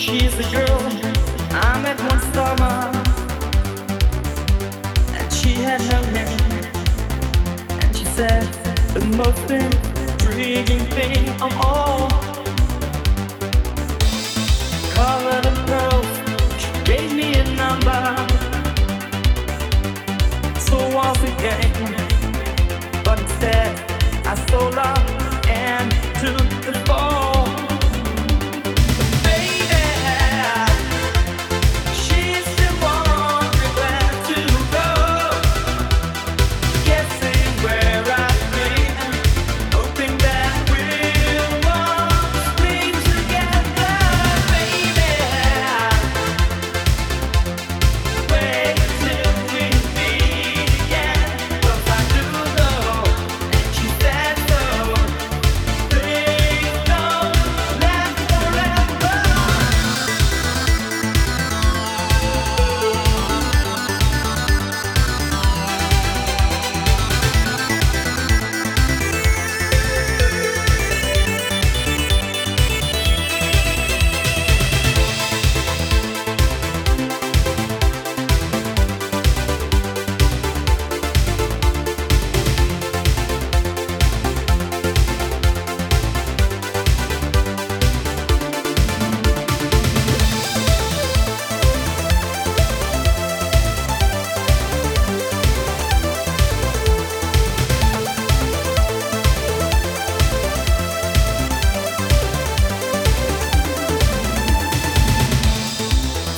She's the girl I met one summer, and she had no name. And she said the most intriguing thing of all, covered in pearls, she gave me a number. So was the game, but instead I stole her and took the